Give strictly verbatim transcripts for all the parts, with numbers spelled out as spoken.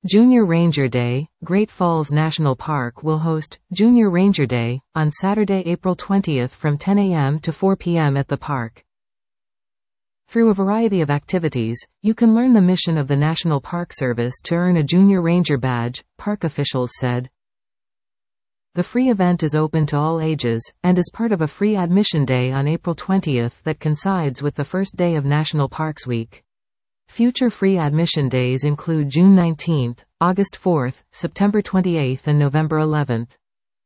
Junior Ranger Day. Great Falls National Park will host Junior Ranger Day on Saturday, April twentieth from ten a m to four p m at the park. Through a variety of activities, you can learn the mission of the National Park Service to earn a Junior Ranger badge, park officials said. The free event is open to all ages, and is part of a free admission day on April twentieth that coincides with the first day of National Parks Week. Future free admission days include June nineteenth, August fourth, September twenty-eighth and November eleventh.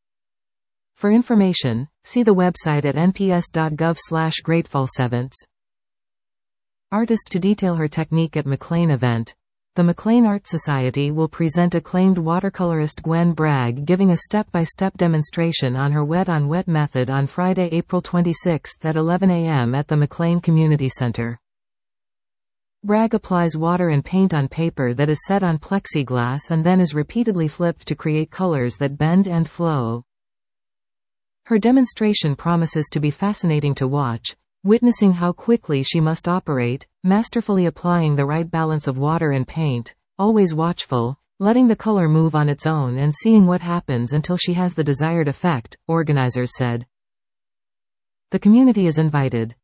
For information, see the website at n p s dot gov slash great falls events. Artist to detail her technique at McLean event. The McLean Art Society will present acclaimed watercolorist Gwen Bragg giving a step-by-step demonstration on her wet-on-wet method on Friday, April twenty-sixth at eleven a m at the McLean Community Center. Bragg applies water and paint on paper that is set on plexiglass and then is repeatedly flipped to create colors that bend and flow. Her demonstration promises to be fascinating to watch, witnessing how quickly she must operate, masterfully applying the right balance of water and paint, always watchful, letting the color move on its own and seeing what happens until she has the desired effect, organizers said. The community is invited.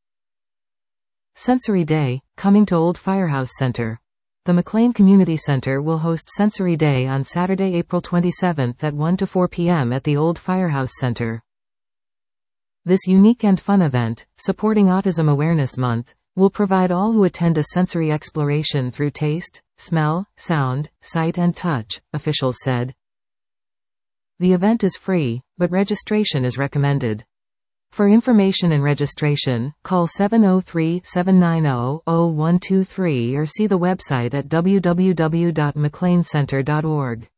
Sensory Day, coming to Old Firehouse Center. The McLean Community Center will host Sensory Day on Saturday, April twenty-seventh at one to four p m at the Old Firehouse Center. This unique and fun event, supporting Autism Awareness Month, will provide all who attend a sensory exploration through taste, smell, sound, sight and touch, officials said. The event is free, but registration is recommended. For information and registration, call seven oh three, seven nine zero, zero one two three or see the website at w w w dot mclean center dot org.